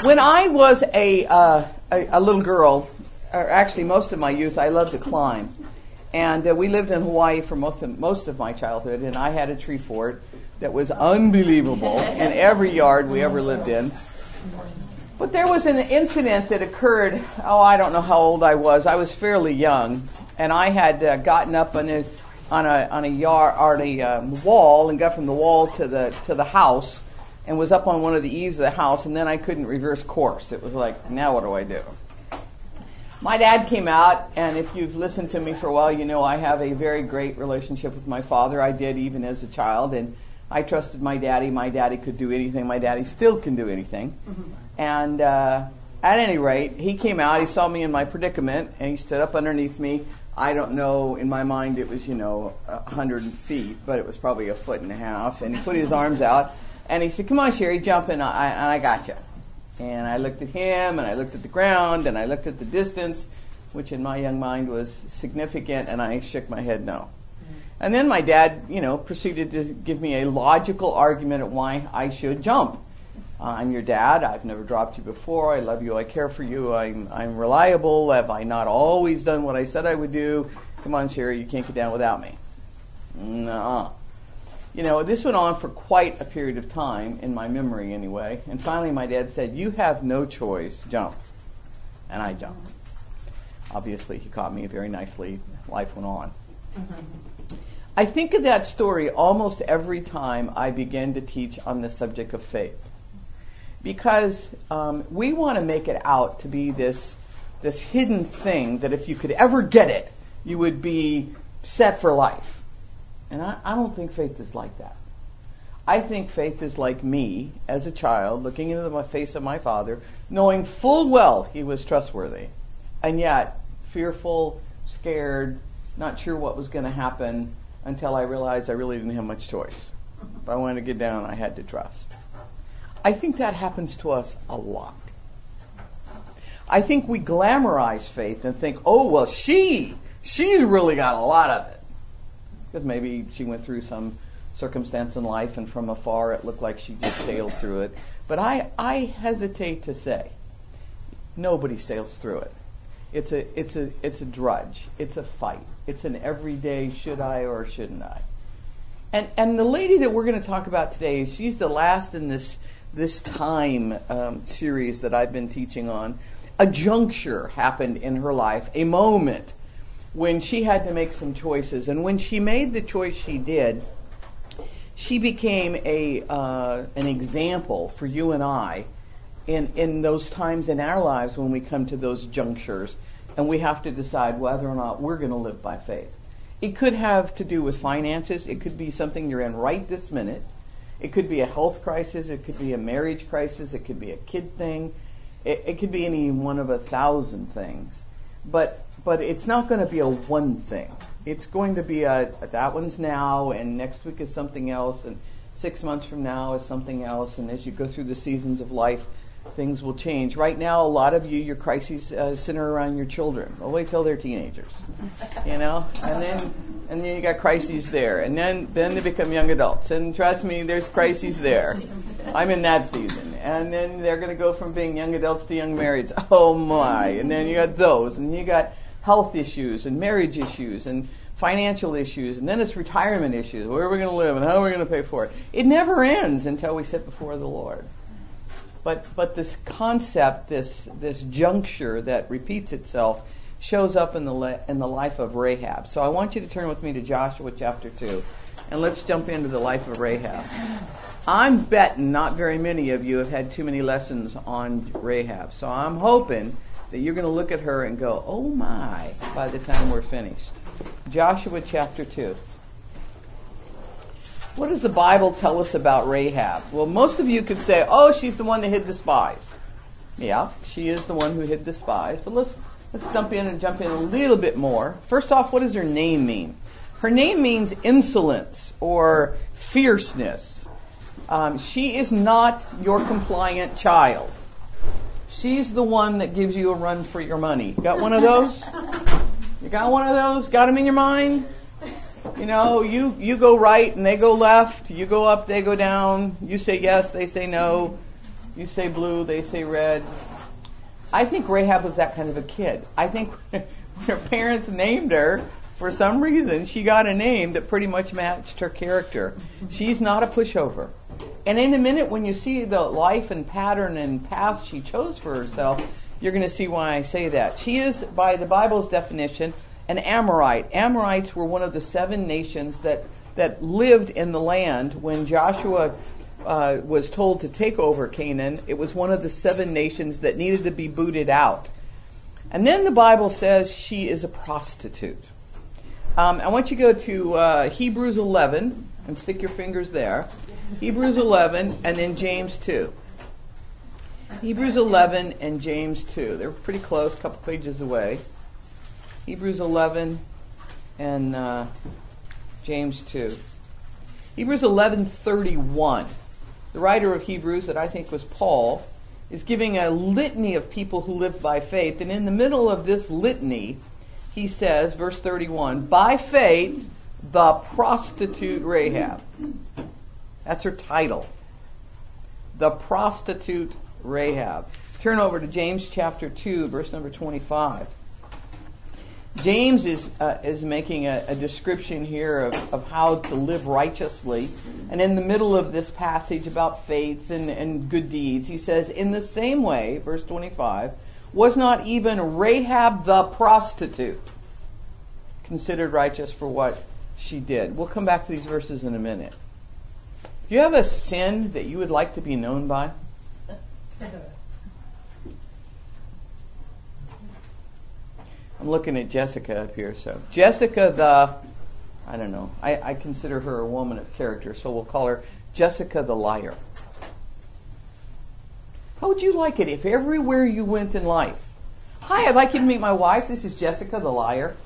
When I was a little girl, or actually most of my youth, I loved to climb. And we lived in Hawaii for most of my childhood, and I had a tree fort that was unbelievable in every yard we ever lived in. But there was an incident that occurred, I don't know how old I was. I was fairly young, and I had gotten up on a wall and got from the wall to the house and was up on one of the eaves of the house, and then I couldn't reverse course. It was like, now what do I do? My dad came out, and if you've listened to me for a while, you know I have a very great relationship with my father. I did even as a child, and I trusted my daddy. My daddy could do anything. My daddy still can do anything. Mm-hmm. And at any rate, he came out, he saw me in my predicament, and he stood up underneath me. I don't know, in my mind it was, 100 feet, but it was probably 1.5 feet. And he put his arms out, and he said, "Come on, Sherry, jump in, and I got you." And I looked at him, and I looked at the ground, and I looked at the distance, which in my young mind was significant, and I shook my head no. And then my dad, proceeded to give me a logical argument at why I should jump. I'm your dad. I've never dropped you before. I love you. I care for you. I'm reliable. Have I not always done what I said I would do? Come on, Sherry, you can't get down without me. No. This went on for quite a period of time, in my memory anyway. And finally my dad said, "You have no choice. Jump." And I jumped. Obviously, he caught me very nicely. Life went on. I think of that story almost every time I begin to teach on the subject of faith. Because we want to make it out to be this hidden thing that if you could ever get it, you would be set for life. And I don't think faith is like that. I think faith is like me as a child, looking into the face of my father, knowing full well he was trustworthy, and yet fearful, scared, not sure what was going to happen, until I realized I really didn't have much choice. If I wanted to get down, I had to trust. I think that happens to us a lot. I think we glamorize faith and think, oh, well, she's really got a lot of it. Because maybe she went through some circumstance in life, and from afar it looked like she just sailed through it. But I hesitate to say nobody sails through it. It's a drudge. It's a fight. It's an everyday should I or shouldn't I. And the lady that we're going to talk about today, she's the last in this time series that I've been teaching on. A juncture happened in her life, a moment when she had to make some choices. And when she made the choice she did, she became an example for you and I in those times in our lives when we come to those junctures and we have to decide whether or not we're going to live by faith. It could have to do with finances. It could be something you're in right this minute. It could be a health crisis. It could be a marriage crisis. It could be a kid thing. It could be any one of 1,000 things. But it's not going to be a one thing. It's going to be that one's now, and next week is something else, and 6 months from now is something else. And as you go through the seasons of life, things will change. Right now, a lot of you, your crises center around your children. Well, wait till they're teenagers, and then you got crises there, and then they become young adults. And trust me, there's crises there. I'm in that season, and then they're going to go from being young adults to young marrieds. Oh my! And then you got those, and you got health issues and marriage issues and financial issues, and then it's retirement issues. Where are we going to live, and how are we going to pay for it? It never ends until we sit before the Lord. But this concept, this juncture that repeats itself, shows up in the life of Rahab. So I want you to turn with me to Joshua chapter 2, and let's jump into the life of Rahab. I'm betting not very many of you have had too many lessons on Rahab, so I'm hoping that you're going to look at her and go, oh my, by the time we're finished. Joshua chapter 2. What does the Bible tell us about Rahab? Well, most of you could say, oh, she's the one that hid the spies. Yeah, she is the one who hid the spies. But let's jump in a little bit more. First off, what does her name mean? Her name means insolence or fierceness. She is not your compliant child. She's the one that gives you a run for your money. Got one of those? You got one of those? Got them in your mind? You go right and they go left. You go up, they go down. You say yes, they say no. You say blue, they say red. I think Rahab was that kind of a kid. I think when her parents named her, for some reason, she got a name that pretty much matched her character. She's not a pushover. And in a minute, when you see the life and pattern and path she chose for herself, you're going to see why I say that. She is, by the Bible's definition, an Amorite. Amorites were one of the 7 nations that lived in the land when Joshua was told to take over Canaan. It was one of the 7 nations that needed to be booted out. And then the Bible says she is a prostitute. I want you to go to Hebrews 11 and stick your fingers there. Hebrews 11 and then James 2. Hebrews 11 and James 2. They're pretty close, a couple pages away. Hebrews 11 and James 2. Hebrews 11:31. The writer of Hebrews, that I think was Paul, is giving a litany of people who live by faith. And in the middle of this litany, he says, verse 31, by faith, the prostitute Rahab. That's her title. The prostitute Rahab. Turn over to James chapter 2, verse number 25. James is making a description here of how to live righteously. And in the middle of this passage about faith and good deeds, he says, in the same way, verse 25, was not even Rahab the prostitute considered righteous for what she did. We'll come back to these verses in a minute. Do you have a sin that you would like to be known by? I'm looking at Jessica up here. So Jessica I consider her a woman of character, so we'll call her Jessica the liar. How would you like it if everywhere you went in life, hi, I'd like you to meet my wife, this is Jessica the liar?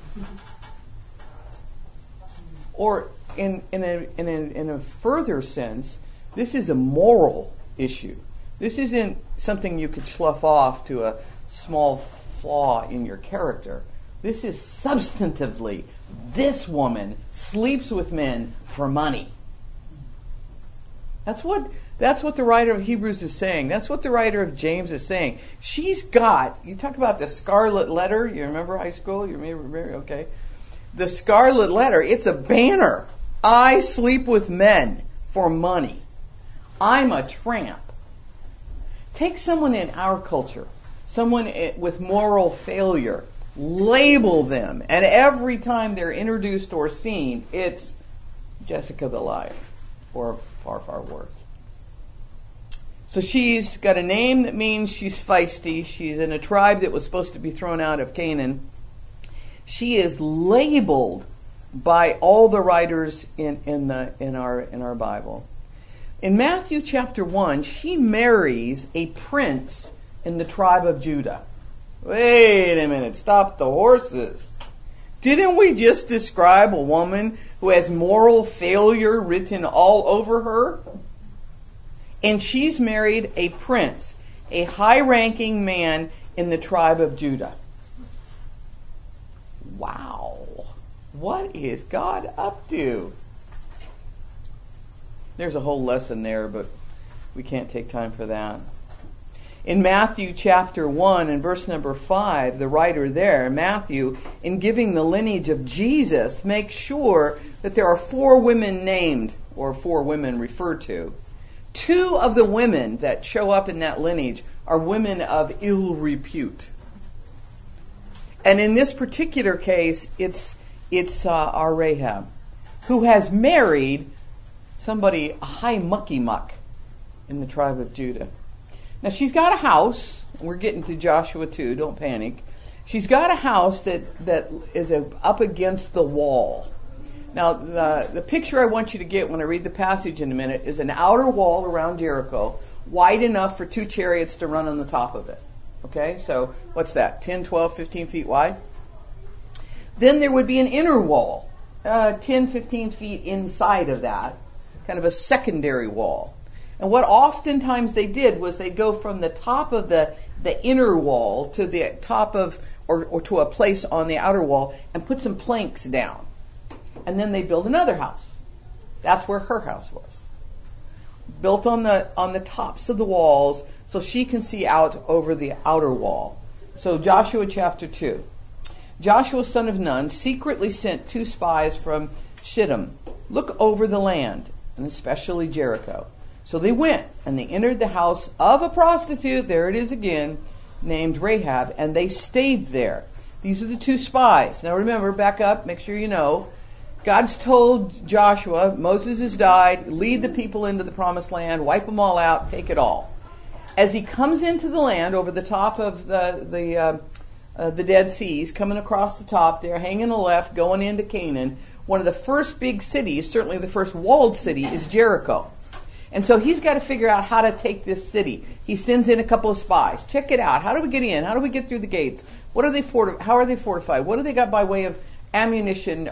Or in a further sense, this is a moral issue. This isn't something you could slough off to a small flaw in your character. This is substantively, this woman sleeps with men for money. That's what the writer of Hebrews is saying. That's what the writer of James is saying. She's got, you talk about the scarlet letter. You remember high school? You remember? Okay. The scarlet letter, it's a banner. I sleep with men for money. I'm a tramp. Take someone in our culture, someone with moral failure, label them, and every time they're introduced or seen, it's Jessica the liar, or far, far worse. So she's got a name that means she's feisty. She's in a tribe that was supposed to be thrown out of Canaan. She is labeled by all the writers in our Bible. In Matthew chapter 1, she marries a prince in the tribe of Judah. Wait a minute, stop the horses. Didn't we just describe a woman who has moral failure written all over her? And she's married a prince, a high-ranking man in the tribe of Judah. Wow. What is God up to? There's a whole lesson there, but we can't take time for that. In Matthew chapter 1 and verse number 5, the writer there, Matthew, in giving the lineage of Jesus, makes sure that there are 4 women named, or 4 women referred to. 2 of the women that show up in that lineage are women of ill repute. And in this particular case, it's our Rahab, who has married somebody, a high mucky muck in the tribe of Judah. Now, she's got a house, and we're getting to Joshua 2, don't panic. She's got a house that is up against the wall. Now, the picture I want you to get when I read the passage in a minute is an outer wall around Jericho, wide enough for 2 chariots to run on the top of it. Okay, so what's that, 10, 12, 15 feet wide? Then there would be an inner wall, 10, 15 feet inside of that, kind of a secondary wall. And what oftentimes they did was they'd go from the top of the inner wall to the top of, or to a place on the outer wall and put some planks down. And then they build another house. That's where her house was. Built on the tops of the walls so she can see out over the outer wall. So Joshua chapter 2. Joshua son of Nun secretly sent 2 spies from Shittim. Look over the land, and especially Jericho. So they went, and they entered the house of a prostitute, there it is again, named Rahab, and they stayed there. These are the 2 spies. Now remember, back up, make sure you know. God's told Joshua, Moses has died, lead the people into the promised land, wipe them all out, take it all. As he comes into the land over the top of the Dead Seas, coming across the top there, hanging a left, going into Canaan, one of the first big cities, certainly the first walled city, is Jericho. And so he's got to figure out how to take this city. He sends in a couple of spies. Check it out. How do we get in? How do we get through the gates? What are they how are they fortified? What do they got by way of ammunition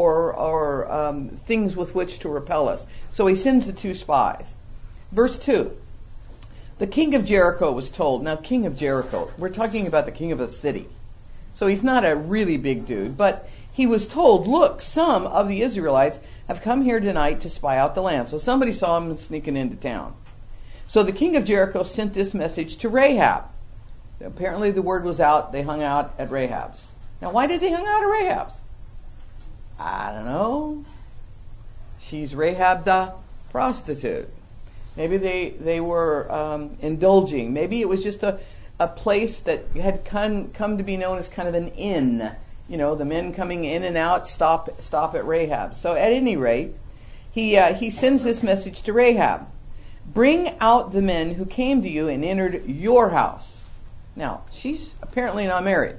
or things with which to repel us? So he sends the 2 spies. Verse 2. The king of Jericho was told. Now, king of Jericho, we're talking about the king of a city. So he's not a really big dude, but he was told, look, some of the Israelites have come here tonight to spy out the land. So somebody saw him sneaking into town. So the king of Jericho sent this message to Rahab. Apparently the word was out. They hung out at Rahab's. Now, why did they hang out at Rahab's? I don't know. She's Rahab the prostitute. Maybe they were indulging. Maybe it was just a place that had come to be known as kind of an inn. You know, the men coming in and out stop at Rahab. So at any rate, he sends this message to Rahab. Bring out the men who came to you and entered your house. Now, she's apparently not married.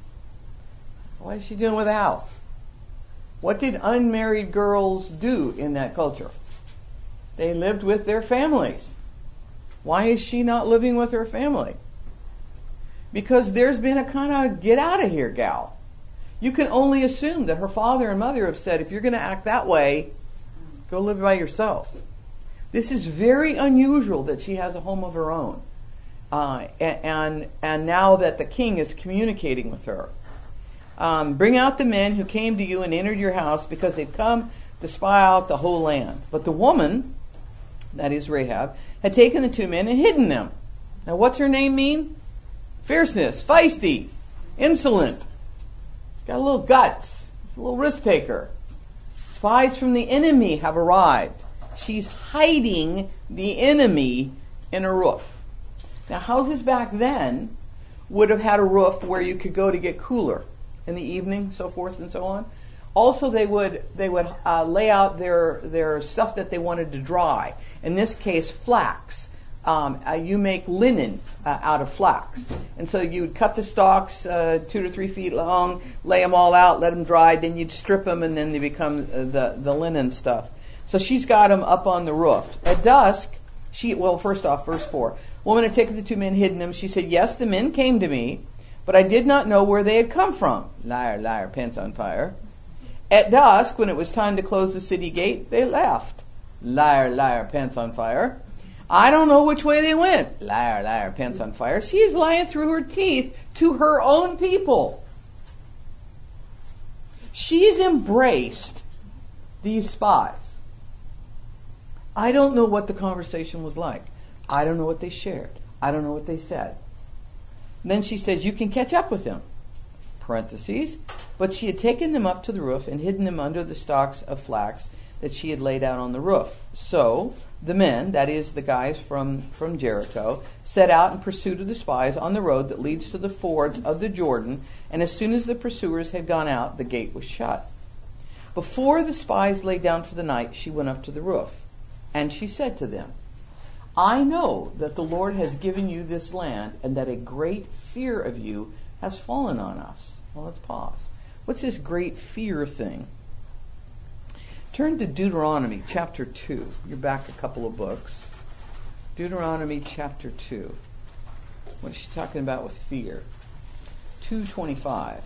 What is she doing with a house? What did unmarried girls do in that culture? They lived with their families. Why is she not living with her family? Because there's been a kind of get out of here gal. You can only assume that her father and mother have said, if you're going to act that way, go live by yourself. This is very unusual that she has a home of her own. And now that the king is communicating with her. Bring out the men who came to you and entered your house because they've come to spy out the whole land. But the woman, that is Rahab, had taken the 2 men and hidden them. Now what's her name mean? Fierceness, feisty, insolent. She's got a little guts. She's a little risk taker. Spies from the enemy have arrived. She's hiding the enemy in a roof. Now houses back then would have had a roof where you could go to get cooler in the evening, so forth and so on. Also, they would lay out their stuff that they wanted to dry. In this case, flax. You make linen out of flax, and so you'd cut the stalks 2 to 3 feet long, lay them all out, let them dry. Then you'd strip them, and then they become the linen stuff. So she's got them up on the roof. At dusk, first off, verse 4. Woman had taken the 2 men, hidden them. She said, yes, the men came to me, but I did not know where they had come from. Liar, liar, pants on fire. At dusk, when it was time to close the city gate, they left. Liar, liar, pants on fire. I don't know which way they went. Liar, liar, pants on fire. She is lying through her teeth to her own people. She's embraced these spies. I don't know what the conversation was like. I don't know what they shared. I don't know what they said. Then she says, you can catch up with them. Parentheses. But she had taken them up to the roof and hidden them under the stalks of flax that she had laid out on the roof. So the men, that is the guys from Jericho, set out in pursuit of the spies on the road that leads to the fords of the Jordan, and as soon as the pursuers had gone out, the gate was shut. Before the spies lay down for the night, she went up to the roof, and she said to them, I know that the Lord has given you this land, and that a great fear of you has fallen on us. Well, let's pause. What's this great fear thing? Turn to Deuteronomy chapter 2. You're back a couple of books. Deuteronomy chapter 2. What is she talking about with fear? 2:25.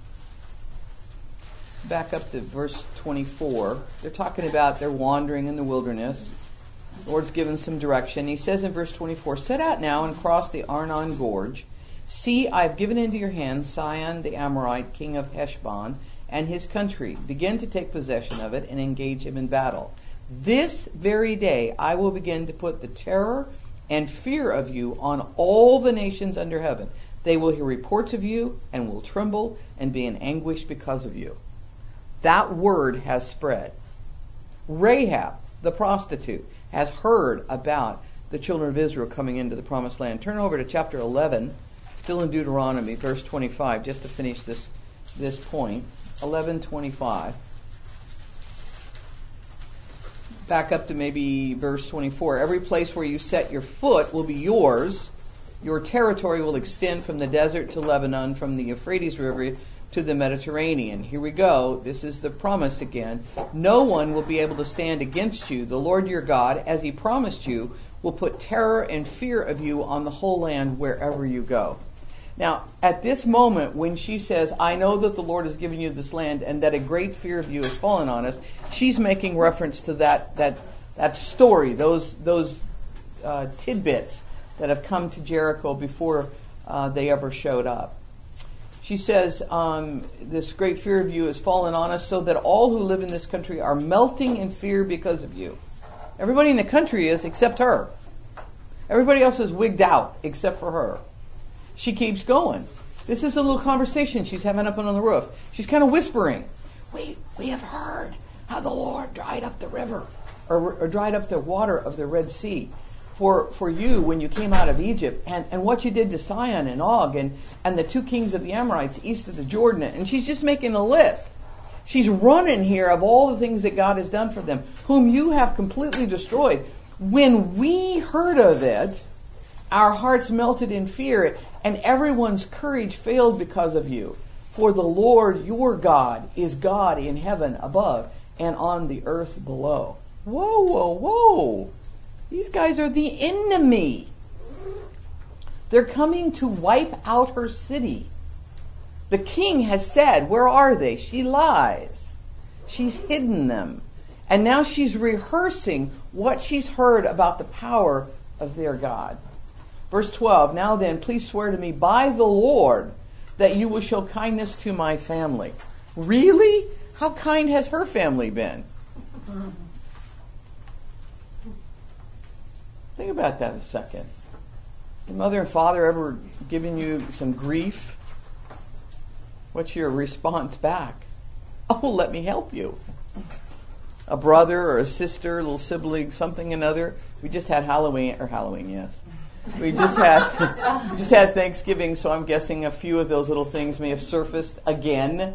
Back up to verse 24. They're talking about their wandering in the wilderness. The Lord's given some direction. He says in verse 24, set out now and cross the Arnon Gorge. See, I have given into your hands Sihon the Amorite, king of Heshbon, and his country. Begin to take possession of it and engage him in battle. This very day I will begin to put the terror and fear of you on all the nations under heaven. They will hear reports of you and will tremble and be in anguish because of you. That word has spread. Rahab, the prostitute, has heard about the children of Israel coming into the promised land. Turn over to chapter 11, still in Deuteronomy, verse 25, just to finish this point. 11:25. Back up to maybe verse 24. Every place where you set your foot will be yours. Your territory will extend from the desert to Lebanon, from the Euphrates River to the Mediterranean. Here we go. This is the promise again. No one will be able to stand against you. The Lord your God, as he promised you, will put terror and fear of you on the whole land wherever you go. Now, at this moment, when she says, I know that the Lord has given you this land and that a great fear of you has fallen on us, she's making reference to that story, those tidbits that have come to Jericho before they ever showed up. She says, this great fear of you has fallen on us so that all who live in this country are melting in fear because of you. Everybody in the country is except her. Everybody else is wigged out except for her. She keeps going. This is a little conversation she's having up on the roof. She's kind of whispering. We have heard how the Lord dried up the river, or dried up the water of the Red Sea for you when you came out of Egypt, and what you did to Sihon and Og and the two kings of the Amorites east of the Jordan. And she's just making a list. She's running here of all the things that God has done for them, whom you have completely destroyed. When we heard of it, our hearts melted in fear, and everyone's courage failed because of you. For the Lord your God is God in heaven above and on the earth below. Whoa, whoa, whoa. These guys are the enemy. They're coming to wipe out her city. The king has said, where are they? She lies. She's hidden them. And now she's rehearsing what she's heard about the power of their God. Verse 12, now then, please swear to me by the Lord that you will show kindness to my family. Really? How kind has her family been? Think about that a second. Your mother and father ever given you some grief? What's your response back? Oh, let me help you. A brother or a sister, a little sibling, something another. We just had Halloween, yes. We just had Thanksgiving, so I'm guessing a few of those little things may have surfaced again.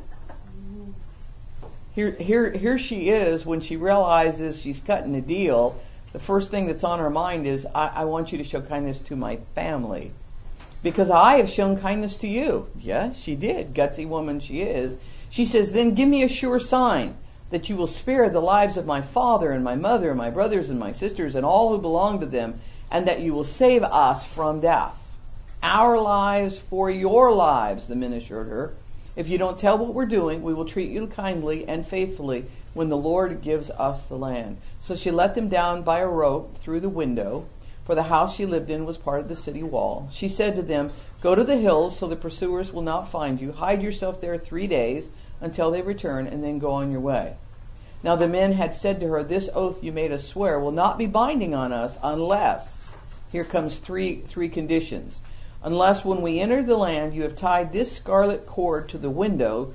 Here she is when she realizes she's cutting a deal. The first thing that's on her mind is, I want you to show kindness to my family. Because I have shown kindness to you. Yes, she did. Gutsy woman she is. She says, then give me a sure sign that you will spare the lives of my father and my mother and my brothers and my sisters and all who belong to them, and that you will save us from death. Our lives for your lives, the men assured her. If you don't tell what we're doing, we will treat you kindly and faithfully when the Lord gives us the land. So she let them down by a rope through the window, for the house she lived in was part of the city wall. She said to them, go to the hills so the pursuers will not find you. Hide yourself there 3 days until they return, and then go on your way. Now the men had said to her, this oath you made us swear will not be binding on us unless, here comes three conditions, unless when we enter the land you have tied this scarlet cord to the window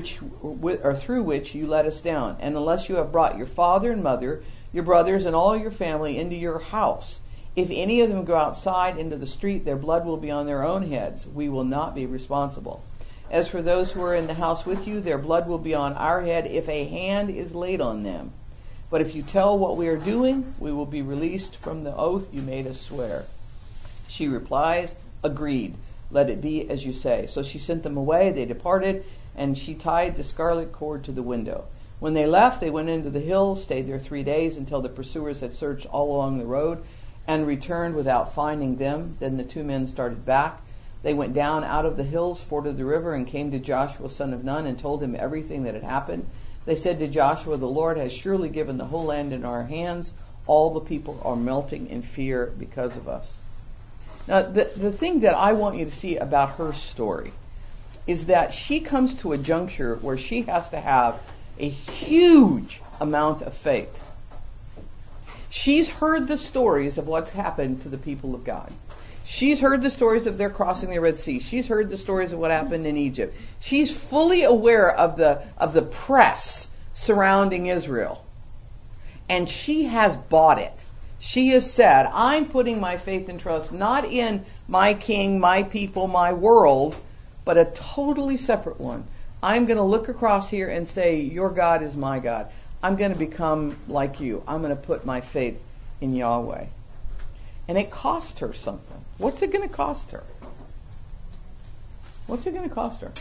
through which you let us down, and unless you have brought your father and mother, your brothers, and all your family into your house. If any of them go outside into the street, their blood will be on their own heads. We will not be responsible. As for those who are in the house with you, their blood will be on our head if a hand is laid on them. But if you tell what we are doing, we will be released from the oath you made us swear. She replies, agreed. Let it be as you say. So she sent them away. They departed, and she tied the scarlet cord to the window. When they left, they went into the hills, stayed there 3 days until the pursuers had searched all along the road and returned without finding them. Then the two men started back. They went down out of the hills, forded the river, and came to Joshua, son of Nun, and told him everything that had happened. They said to Joshua, the Lord has surely given the whole land in our hands. All the people are melting in fear because of us. Now, the thing that I want you to see about her story is that she comes to a juncture where she has to have a huge amount of faith. She's heard the stories of what's happened to the people of God. She's heard the stories of their crossing the Red Sea. She's heard the stories of what happened in Egypt. She's fully aware of the press surrounding Israel. And she has bought it. She has said, I'm putting my faith and trust not in my king, my people, my world, but a totally separate one. I'm going to look across here and say, your God is my God. I'm going to become like you. I'm going to put my faith in Yahweh. And it cost her something. What's it going to cost her? What's it going to cost her?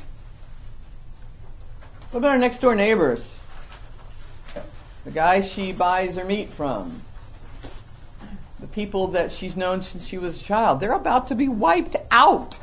What about our next door neighbors? The guys she buys her meat from. The people that she's known since she was a child. They're about to be wiped out.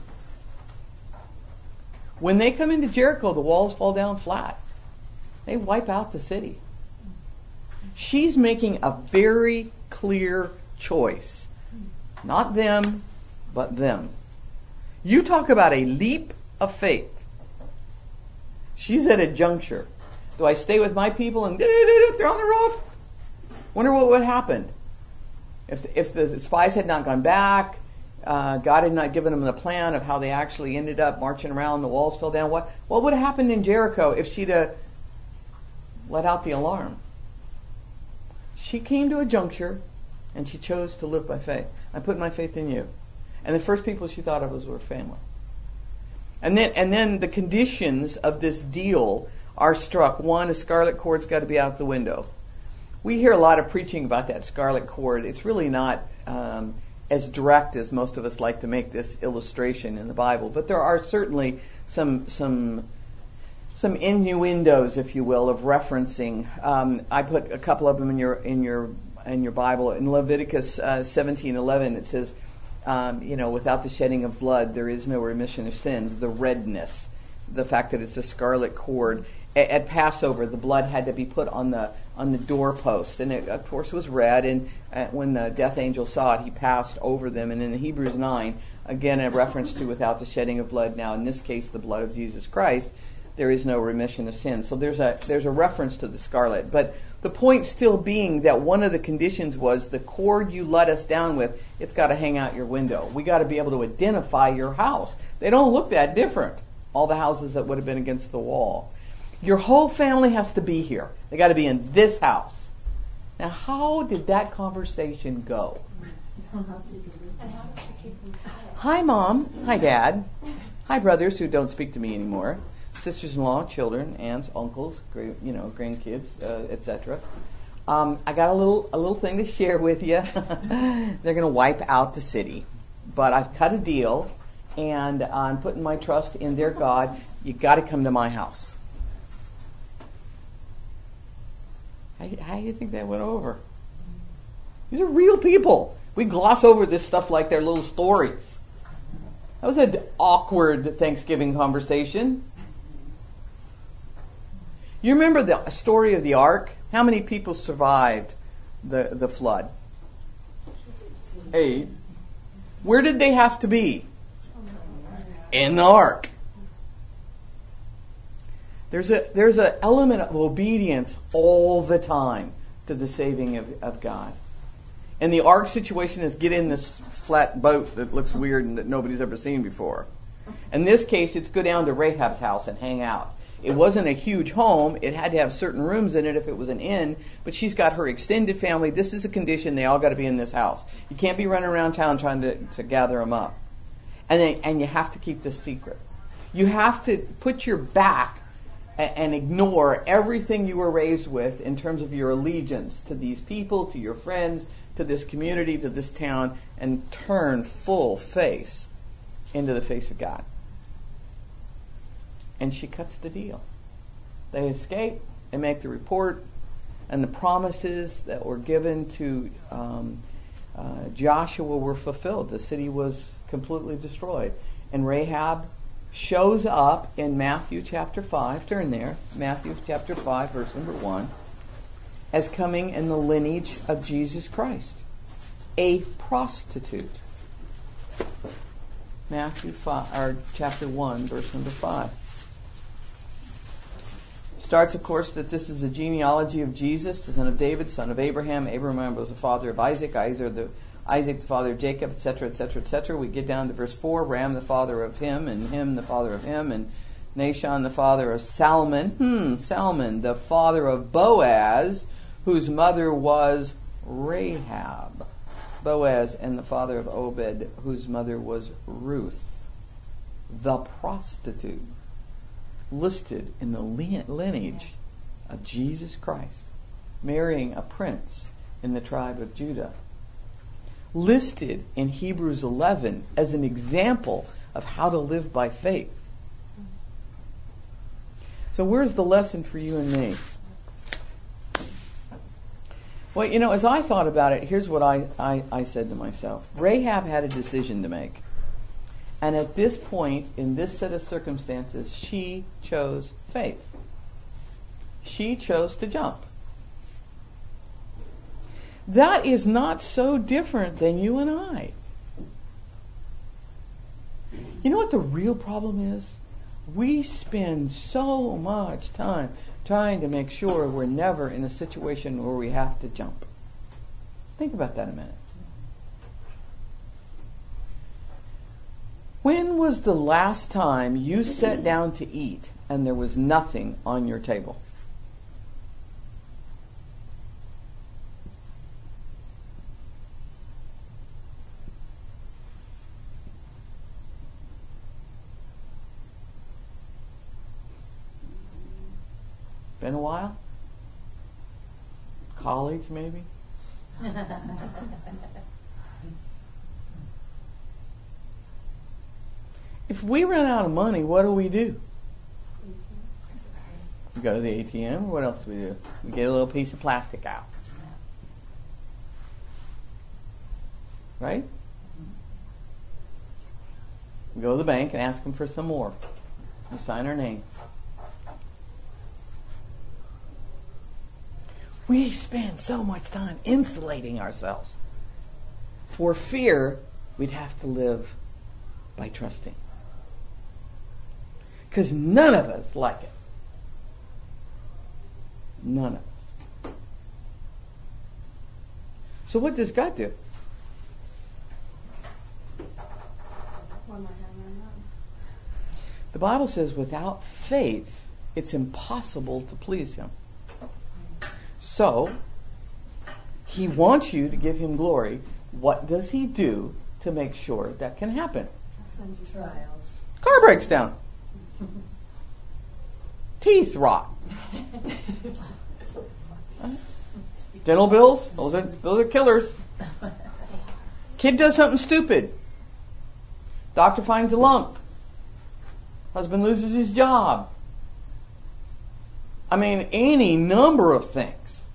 When they come into Jericho, the walls fall down flat. They wipe out the city. She's making a very clear choice. Not them, but them. You talk about a leap of faith. She's at a juncture. Do I stay with my people and they're on the roof? Wonder what would happen if the spies had not gone back. God had not given them the plan of how they actually ended up marching around. The walls fell down. What would have happened in Jericho if she'd let out the alarm? She came to a juncture, and she chose to live by faith. I put my faith in you. And the first people she thought of was her family. And then the conditions of this deal are struck. One, a scarlet cord's got to be out the window. We hear a lot of preaching about that scarlet cord. It's really not as direct as most of us like to make this illustration in the Bible, but there are certainly some innuendos, if you will, of referencing. I put a couple of them in your Bible. In Leviticus 17:11, it says, without the shedding of blood, there is no remission of sins. The redness, the fact that it's a scarlet cord. At Passover, the blood had to be put on the doorpost, and it, of course, was red. And when the death angel saw it, he passed over them. And in the Hebrews 9, again, a reference to without the shedding of blood. Now, in this case, the blood of Jesus Christ, there is no remission of sin. So there's a reference to the scarlet. But the point still being that one of the conditions was the cord you let us down with, it's got to hang out your window. We got to be able to identify your house. They don't look that different, all the houses that would have been against the wall. Your whole family has to be here. They got to be in this house. Now, how did that conversation go? Hi, Mom. Hi, Dad. Hi, brothers who don't speak to me anymore. Sisters-in-law, children, aunts, uncles, grandkids, etc. I got a little thing to share with you. They're going to wipe out the city, but I've cut a deal, and I'm putting my trust in their God. You got to come to my house. How do you think that went over? These are real people. We gloss over this stuff like they're little stories. That was an awkward Thanksgiving conversation. You remember the story of the ark? How many people survived the flood? 8. Where did they have to be? In the ark. There's an element of obedience all the time to the saving of God. And the ark situation is get in this flat boat that looks weird and that nobody's ever seen before. In this case, it's go down to Rahab's house and hang out. It wasn't a huge home. It had to have certain rooms in it if it was an inn. But she's got her extended family. This is a condition. They all got to be in this house. You can't be running around town trying to gather them up. And you have to keep this secret. You have to put your back and ignore everything you were raised with in terms of your allegiance to these people, to your friends, to this community, to this town, and turn full face into the face of God. And she cuts the deal. They escape and make the report, and the promises that were given to Joshua were fulfilled. The city was completely destroyed. And Rahab shows up in Matthew chapter 5, turn there, Matthew chapter 5, verse number 1, as coming in the lineage of Jesus Christ, a prostitute. Matthew 5, or chapter 1, verse number 5. Starts, of course, that this is the genealogy of Jesus, the son of David, son of Abraham. Abraham was the father of Isaac. Isaac the father of Jacob, etc., etc., etc. We get down to verse 4. Ram the father of him, and him the father of him, and Nahshon the father of Salmon. Salmon the father of Boaz, whose mother was Rahab. Boaz and the father of Obed, whose mother was Ruth, the prostitute, listed in the lineage of Jesus Christ, marrying a prince in the tribe of Judah. Listed in Hebrews 11 as an example of how to live by faith. So where's the lesson for you and me? Well, as I thought about it, here's what I said to myself. Rahab had a decision to make. And at this point, in this set of circumstances, she chose faith. She chose to jump. That is not so different than you and I. You know what the real problem is? We spend so much time trying to make sure we're never in a situation where we have to jump. Think about that a minute. When was the last time you sat down to eat and there was nothing on your table? Been a while? College, maybe? If we run out of money, what do? We go to the ATM. What else do we do? We get a little piece of plastic out. Right? We go to the bank and ask them for some more. We sign our name. We spend so much time insulating ourselves for fear we'd have to live by trusting. Because none of us like it. None of us. So what does God do? The Bible says without faith, it's impossible to please Him. So, He wants you to give Him glory. What does He do to make sure that can happen? Send you trials. Car breaks down. Teeth rot. Dental bills, those are killers. Kid does something stupid. Doctor finds a lump. Husband loses his job. I mean, any number of things.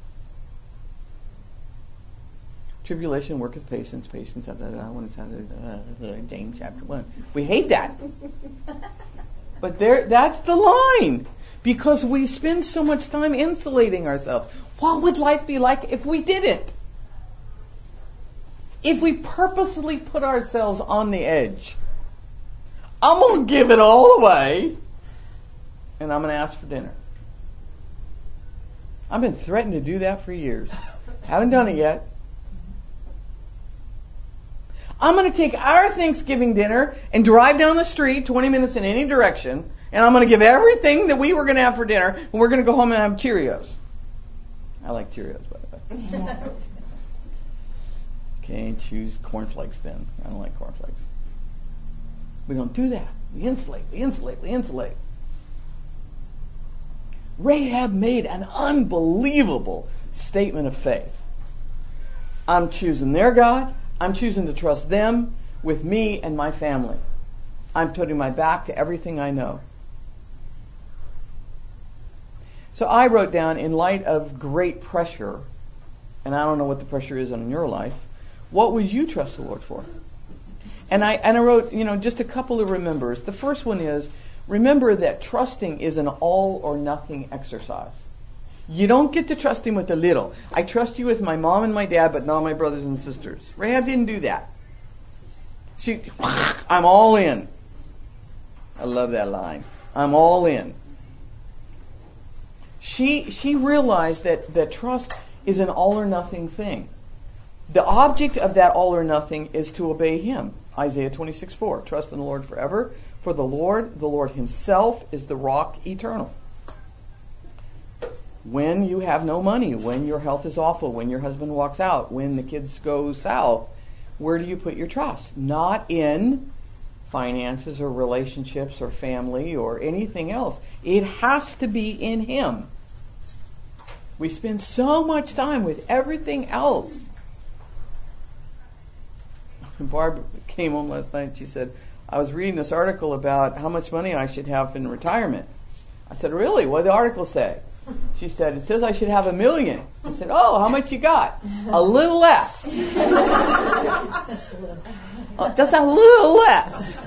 Tribulation worketh patience, patience, when it's James chapter 1. We hate that. But that's the line. Because we spend so much time insulating ourselves. What would life be like if we didn't? If we purposely put ourselves on the edge. I'm going to give it all away, and I'm going to ask for dinner. I've been threatening to do that for years. Haven't done it yet. I'm going to take our Thanksgiving dinner and drive down the street 20 minutes in any direction, and I'm going to give everything that we were going to have for dinner, and we're going to go home and have Cheerios. I like Cheerios, by the way. Okay, choose cornflakes then. I don't like cornflakes. We don't do that. We insulate. Rahab made an unbelievable statement of faith. I'm choosing their God. I'm choosing to trust them with me and my family. I'm turning my back to everything I know. So I wrote down, in light of great pressure, and I don't know what the pressure is in your life, what would you trust the Lord for? And I wrote, just a couple of remembers. The first one is, remember that trusting is an all or nothing exercise. You don't get to trust Him with a little. I trust you with my mom and my dad, but not my brothers and sisters. Rahab didn't do that. I'm all in. I love that line. I'm all in. She realized that trust is an all or nothing thing. The object of that all or nothing is to obey him. Isaiah 26:4. Trust in the Lord forever, for the Lord himself, is the rock eternal. When you have no money, when your health is awful, when your husband walks out, when the kids go south, where do you put your trust? Not in finances or relationships or family or anything else. It has to be in him. We spend so much time with everything else. Barb came home last night and she said, I was reading this article about how much money I should have in retirement. I said, really? What did the article say? She said, it says I should have $1 million. I said, oh, how much you got? A little less. Just a little less.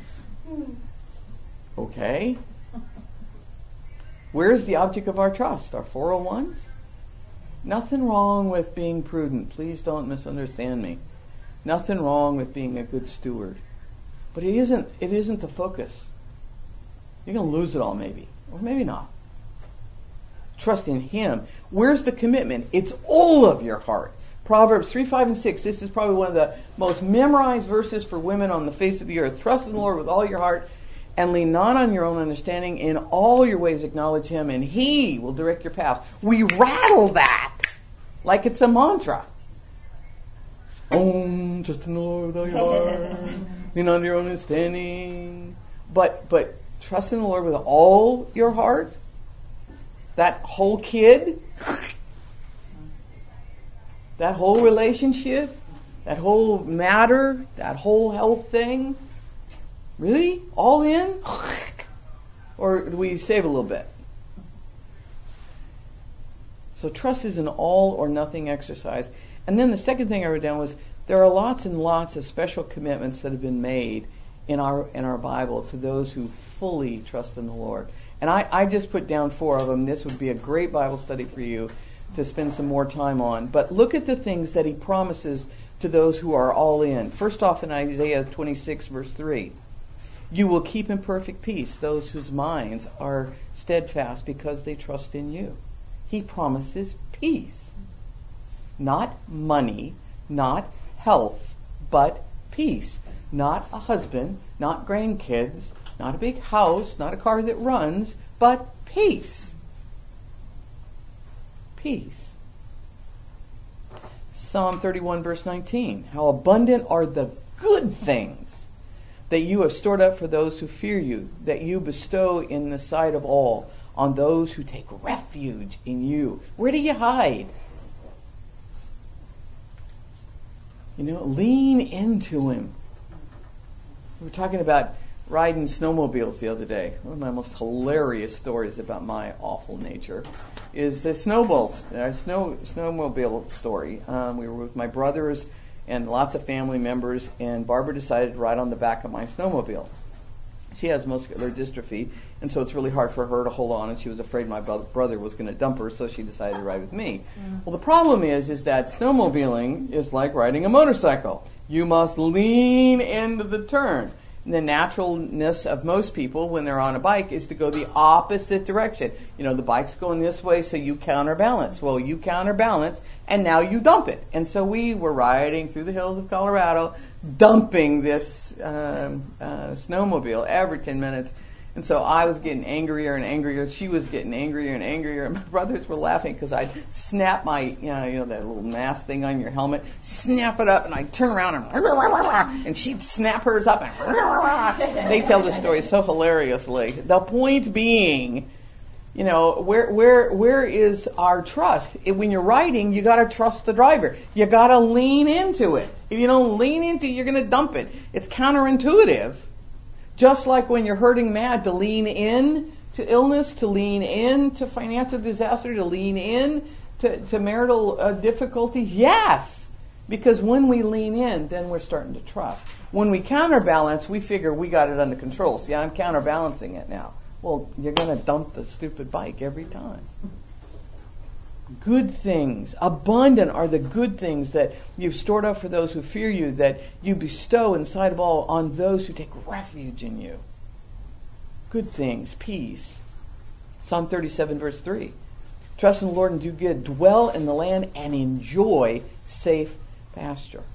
Okay. Where's the object of our trust? Our 401s? Nothing wrong with being prudent. Please don't misunderstand me. Nothing wrong with being a good steward. But it isn't the focus. You're going to lose it all maybe. Or maybe not. Trust in him. Where's the commitment? It's all of your heart. Proverbs 3, 5, and 6. This is probably one of the most memorized verses for women on the face of the earth. Trust in the Lord with all your heart and lean not on your own understanding. In all your ways acknowledge him, and he will direct your paths. We rattle that like it's a mantra. Trust in the Lord with all your heart. Lean not on your own understanding. But trust in the Lord with all your heart. That whole kid, that whole relationship, that whole matter, that whole health thing. Really? All in? Or do we save a little bit? So trust is an all or nothing exercise. And then the second thing I wrote down was there are lots and lots of special commitments that have been made in our Bible to those who fully trust in the Lord. And I just put down 4 of them. This would be a great Bible study for you to spend some more time on. But look at the things that he promises to those who are all in. First off, in Isaiah 26, verse 3, you will keep in perfect peace those whose minds are steadfast because they trust in you. He promises peace. Not money, not health, but peace. Not a husband, not grandkids, not a big house, not a car that runs, but peace. Peace. Psalm 31, verse 19. How abundant are the good things that you have stored up for those who fear you, that you bestow in the sight of all on those who take refuge in you. Where do you hide? Lean into him. We were talking about riding snowmobiles the other day. One of my most hilarious stories about my awful nature is a snowmobile story. We were with my brothers and lots of family members, and Barbara decided to ride on the back of my snowmobile. She has muscular dystrophy, and so it's really hard for her to hold on, and she was afraid my brother was going to dump her, so she decided to ride with me. Well, the problem is that snowmobiling is like riding a motorcycle. You must lean into the turn. And the naturalness of most people when they're on a bike is to go the opposite direction. The bike's going this way, so you counterbalance. Well, you counterbalance, and now you dump it. And so we were riding through the hills of Colorado, dumping this snowmobile every 10 minutes. And so I was getting angrier and angrier. She was getting angrier and angrier. And my brothers were laughing because I'd snap my, that little mask thing on your helmet, snap it up, and I'd turn around and she'd snap hers up. And they tell the story so hilariously. The point being, where is our trust? When you're riding, you got to trust the driver. You got to lean into it. If you don't lean into it, you're going to dump it. It's counterintuitive. Just like when you're hurting mad, to lean in to illness, to lean in to financial disaster, to lean in to marital difficulties. Yes, because when we lean in, then we're starting to trust. When we counterbalance, we figure we got it under control. See, I'm counterbalancing it now. Well, you're going to dump the stupid bike every time. Good things, abundant are the good things that you've stored up for those who fear you, that you bestow in sight of all on those who take refuge in you. Good things, peace. Psalm 37, verse 3. Trust in the Lord and do good. Dwell in the land and enjoy safe pasture.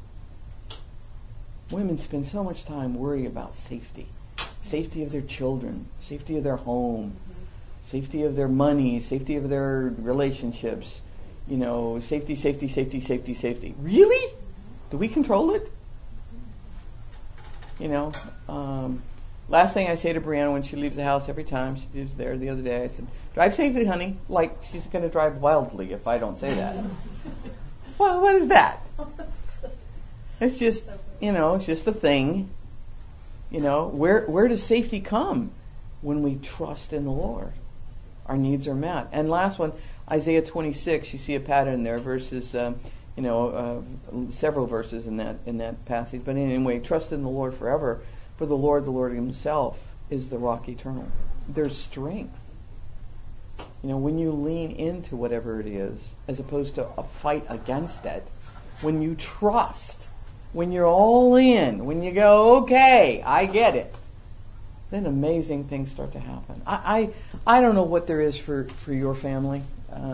Women spend so much time worrying about safety. Safety of their children, safety of their home, safety of their money, safety of their relationships. Safety, safety, safety, safety, safety. Really? Do we control it? Last thing I say to Brianna when she leaves the house every time, she was there the other day, I said, drive safely, honey. Like she's going to drive wildly if I don't say that. Well, what is that? It's just, it's just a thing. Where does safety come? When we trust in the Lord. Our needs are met. And last one, Isaiah 26, you see a pattern there, verses, several verses in that passage. But anyway, trust in the Lord forever, for the Lord himself is the rock eternal. There's strength. When you lean into whatever it is, as opposed to a fight against it, when you trust, when you're all in, when you go, okay, I get it, then amazing things start to happen. I don't know what there is for your family.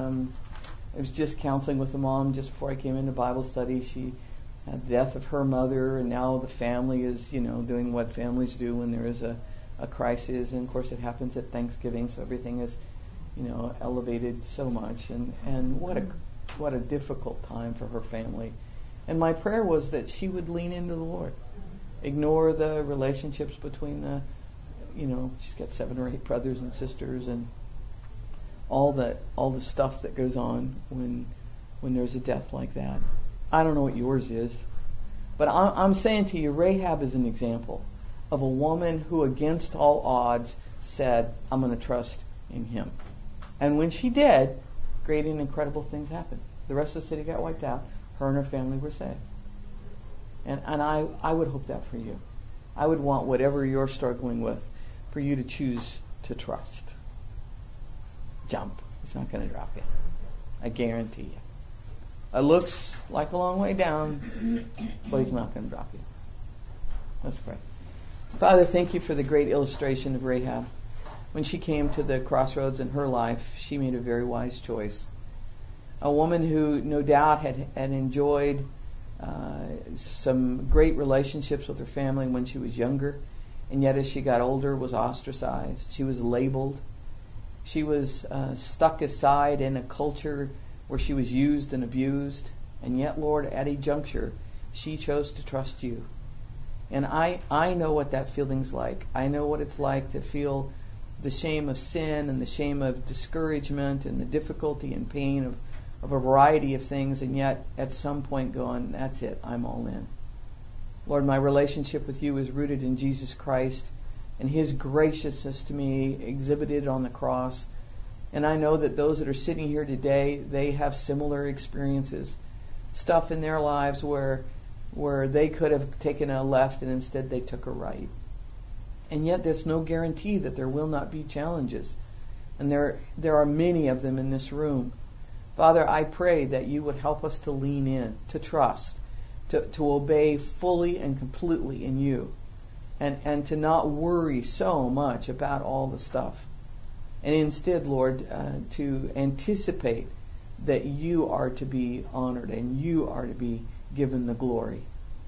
I was just counseling with a mom just before I came into Bible study. She had the death of her mother, and now the family is, doing what families do when there is a crisis. And of course it happens at Thanksgiving, so everything is, elevated so much. And what a difficult time for her family. And my prayer was that she would lean into the Lord. Ignore the relationships between she's got 7 or 8 brothers and sisters, and all the stuff that goes on when there's a death like that. I don't know what yours is, but I'm saying to you, Rahab is an example of a woman who, against all odds, said, I'm going to trust in him. And when she did, great and incredible things happened. The rest of the city got wiped out. Her and her family were saved. And I would hope that for you. I would want whatever you're struggling with for you to choose to trust. Jump. It's not going to drop you. I guarantee you. It looks like a long way down, but he's not going to drop you. Let's pray. Father, thank you for the great illustration of Rahab. When she came to the crossroads in her life, she made a very wise choice. A woman who no doubt had enjoyed some great relationships with her family when she was younger, and yet as she got older was ostracized. She was labeled. She was stuck aside in a culture where she was used and abused, and yet, Lord, at a juncture, she chose to trust you. And I know what that feeling's like. I know what it's like to feel the shame of sin and the shame of discouragement and the difficulty and pain of a variety of things, and yet at some point going, that's it, I'm all in. Lord, my relationship with you is rooted in Jesus Christ and his graciousness to me exhibited on the cross. And I know that those that are sitting here today, they have similar experiences, stuff in their lives where they could have taken a left and instead they took a right. And yet there's no guarantee that there will not be challenges. And there are many of them in this room. Father, I pray that you would help us to lean in, to trust, to obey fully and completely in you, and to not worry so much about all the stuff. And instead, Lord, to anticipate that you are to be honored and you are to be given the glory.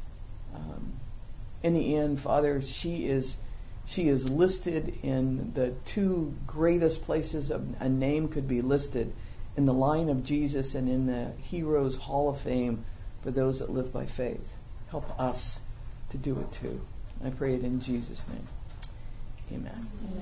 In the end, Father, she is listed in the 2 greatest places a name could be listed, in the line of Jesus and in the Heroes Hall of Fame for those that live by faith. Help us to do it too. I pray it in Jesus' name. Amen.